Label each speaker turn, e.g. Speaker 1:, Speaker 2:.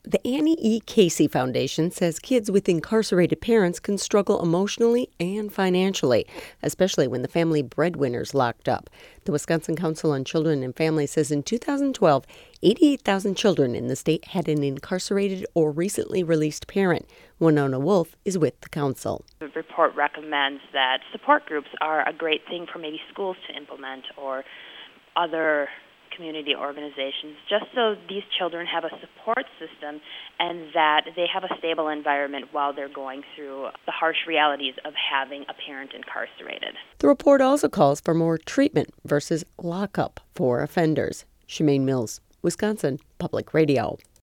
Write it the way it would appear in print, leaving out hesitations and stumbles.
Speaker 1: The Annie E. Casey Foundation says kids with incarcerated parents can struggle emotionally and financially, especially when the family breadwinner's locked up. The Wisconsin Council on Children and Families says in 2012, 88,000 children in the state had an incarcerated or recently released parent. Winona Wolf is with the council.
Speaker 2: The report recommends that support groups are a great thing for maybe schools to implement or other community organizations, just so these children have a support system and that they have a stable environment while they're going through the harsh realities of having a parent incarcerated.
Speaker 1: The report also calls for more treatment versus lockup for offenders. Shemaine Mills, Wisconsin Public Radio.